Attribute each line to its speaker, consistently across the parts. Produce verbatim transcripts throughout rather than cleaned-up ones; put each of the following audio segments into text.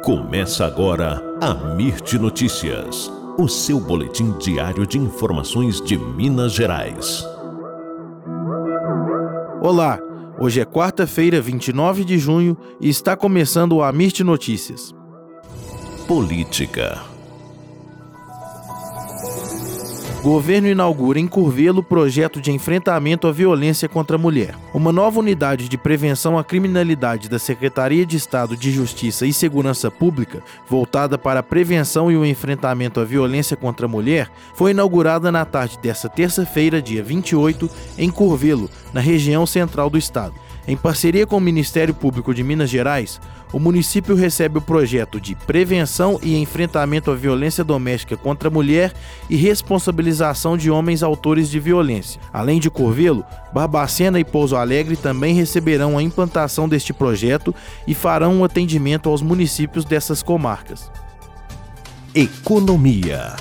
Speaker 1: Começa agora a Mirte Notícias, o seu boletim diário de informações de Minas Gerais.
Speaker 2: Olá, hoje é quarta-feira, vinte e nove de junho, e está começando o Mirte Notícias.
Speaker 1: Política.
Speaker 2: Governo inaugura em Curvelo projeto de enfrentamento à violência contra a mulher. Uma nova unidade de prevenção à criminalidade da Secretaria de Estado de Justiça e Segurança Pública, voltada para a prevenção e o enfrentamento à violência contra a mulher, foi inaugurada na tarde desta terça-feira, dia vinte e oito, em Curvelo, na região central do estado. Em parceria com o Ministério Público de Minas Gerais, o município recebe o projeto de Prevenção e Enfrentamento à Violência Doméstica contra a Mulher e Responsabilização de Homens Autores de Violência. Além de Curvelo, Barbacena e Pouso Alegre também receberão a implantação deste projeto e farão um atendimento aos municípios dessas comarcas.
Speaker 1: Economia.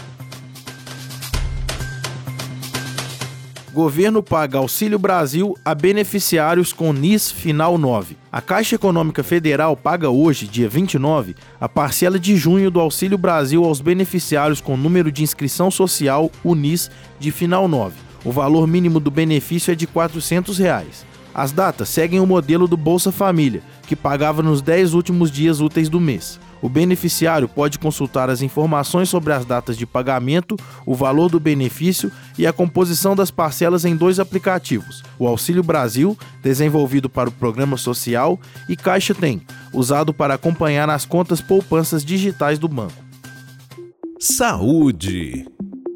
Speaker 2: Governo paga Auxílio Brasil a beneficiários com N I S Final nove. A Caixa Econômica Federal paga hoje, dia vinte e nove, a parcela de junho do Auxílio Brasil aos beneficiários com número de inscrição social, o N I S, de Final nove. O valor mínimo do benefício é de quatrocentos reais. As datas seguem o modelo do Bolsa Família, que pagava nos dez últimos dias úteis do mês. O beneficiário pode consultar as informações sobre as datas de pagamento, o valor do benefício e a composição das parcelas em dois aplicativos: o Auxílio Brasil, desenvolvido para o Programa Social, e Caixa Tem, usado para acompanhar as contas poupanças digitais do banco.
Speaker 1: Saúde.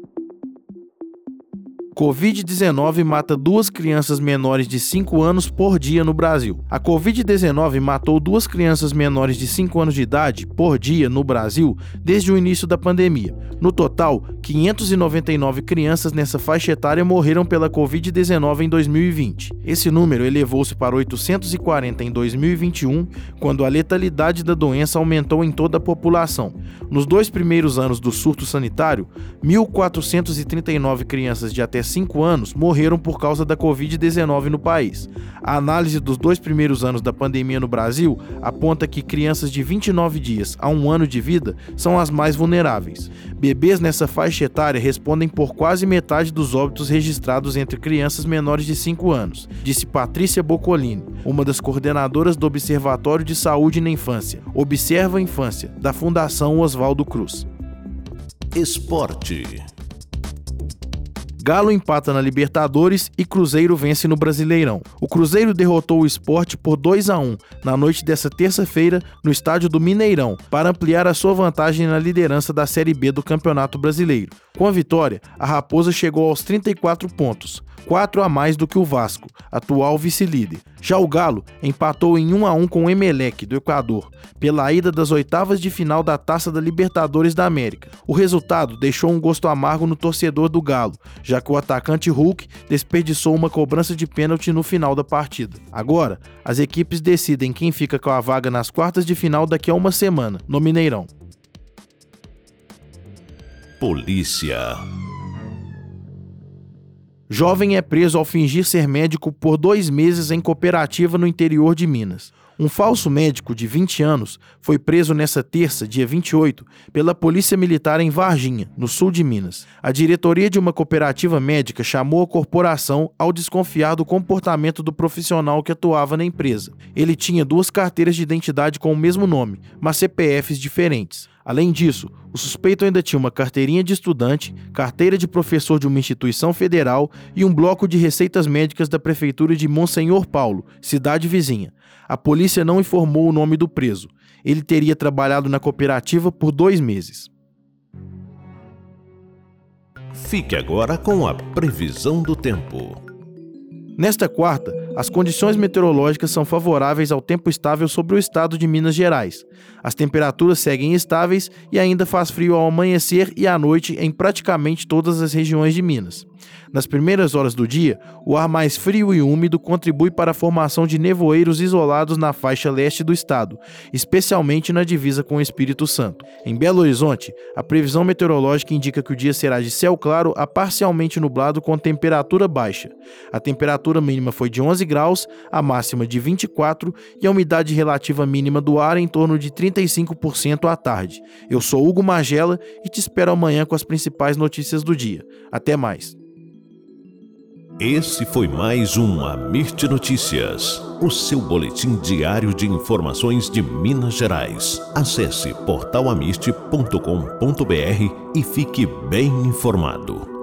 Speaker 2: covid dezenove mata duas crianças menores de cinco anos por dia no Brasil. A covid dezenove matou duas crianças menores de cinco anos de idade por dia no Brasil desde o início da pandemia. No total, quinhentas e noventa e nove crianças nessa faixa etária morreram pela covid dezenove em dois mil e vinte. Esse número elevou-se para oitocentos e quarenta em dois mil e vinte e um, quando a letalidade da doença aumentou em toda a população. Nos dois primeiros anos do surto sanitário, mil quatrocentas e trinta e nove crianças de até cinco anos morreram por causa da covid dezenove no país. A análise dos dois primeiros anos da pandemia no Brasil aponta que crianças de vinte e nove dias a um ano de vida são as mais vulneráveis. Bebês nessa faixa etária respondem por quase metade dos óbitos registrados entre crianças menores de cinco anos, disse Patrícia Boccolini, uma das coordenadoras do Observatório de Saúde na Infância, Observa a Infância, da Fundação Oswaldo Cruz.
Speaker 1: Esporte.
Speaker 2: Galo empata na Libertadores e Cruzeiro vence no Brasileirão. O Cruzeiro derrotou o Sport por dois a um na noite desta terça-feira no estádio do Mineirão para ampliar a sua vantagem na liderança da Série B do Campeonato Brasileiro. Com a vitória, a Raposa chegou aos trinta e quatro pontos, quatro a mais do que o Vasco, atual vice-líder. Já o Galo empatou em um a um com o Emelec, do Equador, pela ida das oitavas de final da Taça da Libertadores da América. O resultado deixou um gosto amargo no torcedor do Galo, já que o atacante Hulk desperdiçou uma cobrança de pênalti no final da partida. Agora, as equipes decidem quem fica com a vaga nas quartas de final daqui a uma semana, no Mineirão.
Speaker 1: Polícia.
Speaker 2: Jovem é preso ao fingir ser médico por dois meses em cooperativa no interior de Minas. Um falso médico de vinte anos foi preso nesta terça, dia vinte e oito, pela Polícia Militar em Varginha, no sul de Minas. A diretoria de uma cooperativa médica chamou a corporação ao desconfiar do comportamento do profissional que atuava na empresa. Ele tinha duas carteiras de identidade com o mesmo nome, mas C P Fs diferentes. Além disso, o suspeito ainda tinha uma carteirinha de estudante, carteira de professor de uma instituição federal e um bloco de receitas médicas da prefeitura de Monsenhor Paulo, cidade vizinha. A polícia não informou o nome do preso. Ele teria trabalhado na cooperativa por dois meses.
Speaker 1: Fique agora com a previsão do tempo.
Speaker 2: Nesta quarta, as condições meteorológicas são favoráveis ao tempo estável sobre o estado de Minas Gerais. As temperaturas seguem estáveis e ainda faz frio ao amanhecer e à noite em praticamente todas as regiões de Minas. Nas primeiras horas do dia, o ar mais frio e úmido contribui para a formação de nevoeiros isolados na faixa leste do estado, especialmente na divisa com o Espírito Santo. Em Belo Horizonte, a previsão meteorológica indica que o dia será de céu claro a parcialmente nublado com temperatura baixa. A temperatura temperatura mínima foi de onze graus, a máxima de vinte e quatro e a umidade relativa mínima do ar em torno de trinta e cinco por cento à tarde. Eu sou Hugo Magela e te espero amanhã com as principais notícias do dia. Até mais.
Speaker 1: Esse foi mais um Amirte Notícias, o seu boletim diário de informações de Minas Gerais. Acesse portal amirte ponto com ponto br e fique bem informado.